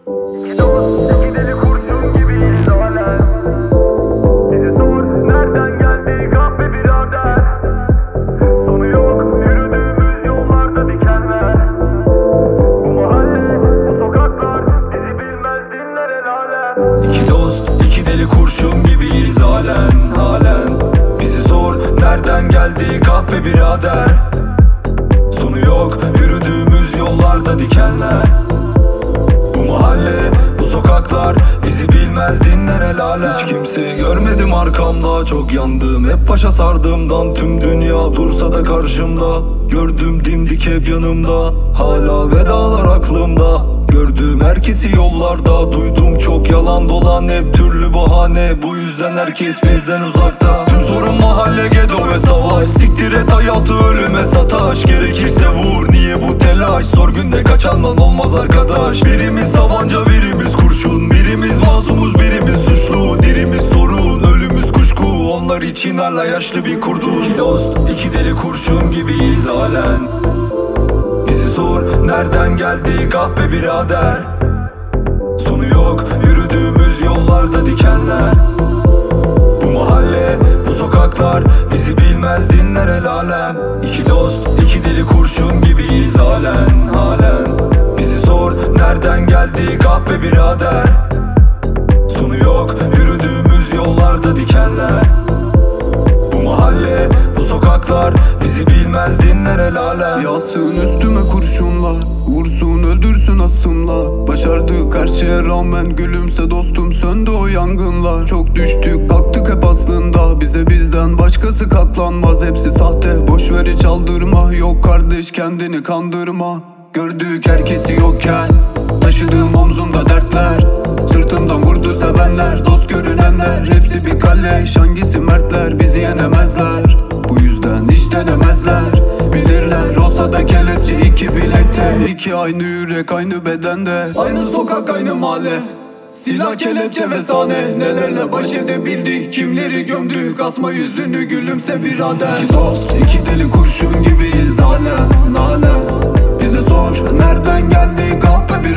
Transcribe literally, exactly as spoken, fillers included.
İki dost, iki deli kurşun gibiyiz hala. Bize sor, nereden geldik ah be birader. Sonu yok, yürüdüğümüz yollarda dikenler. Bu mahalle, bu sokaklar, bizi bilmez dinler el alem. İki dost, iki deli kurşun gibiyiz halen, halen. Bizi sor, nereden geldik ah be birader. Sonu yok, yürüdüğümüz yollarda dikenler. Bu mahalle, bu sokaklar, bizi bilmez dinler el alem. Hiç kimseyi görmedim arkamda, çok yandım hep başa sardığımdan. Tüm dünya dursa da karşımda, gördüm dimdik hep yanımda. Hala vedalar aklımda, gördüğüm herkesi yollarda. Duydum çok yalan dolan, hep türlü bahane. Bu yüzden herkes bizden uzakta. Tüm sorun mahalle, gedo ve savaş. Siktir et hayatı, ölüme sataş. Gerekirse vur, niye bu telaş? Zor günde kaçandan olmaz arkadaş. Birimiz tabanca, birimiz kurşun. Birimiz masumuz, birimiz suçlu. Dirimiz sorun, ölümüz kuşku. Onlar için hala yaşlı bir kurduz. İki dost, iki deli kurşun gibiyiz halen. Bizi sor, nereden geldik ah be birader. Sonu yok, yürüdüğümüz yollarda dikenler. Bu mahalle, bu sokaklar, bizi bilmez dinler el alem. İki dost, iki deli kurşun gibiyiz halen, halen. Bizi sor, nereden geldik ah be birader. Sonu yok, yürüdüğümüz yollarda dikenler. Bu mahalle, bu sokaklar, bizi bilmez dinler el alem. Yağsın üstüme kurşunlar, vursun öldürsün asımla. Başardık her şeye rağmen, gülümse dostum söndü o yangınlar. Çok düştük kalktık hep aslında, bize bizden başkası katlanmaz. Hepsi sahte, boşver hiç aldırma. Yok kardeş kendini kandırma. Gördük herkesi yokken, taşıdığım omzumda dertler. Sırtımdan vurdu sevenler, dost görünenler. Hepsi bir kalleş, hangisi mertler, bizi yenemezler. Bu yüzden hiç denemezler. Bilirler olsa da kelepçe iki bilekte. İki aynı yürek aynı bedende. Aynı sokak aynı mahalle. Silah kelepçe ve sahne. Nelerle baş edebildik, kimleri gömdük. Asma yüzünü gülümse birader. İki dost, iki deli kurşun gibiyiz halen, halen. Bize sor, nereden geldik ah be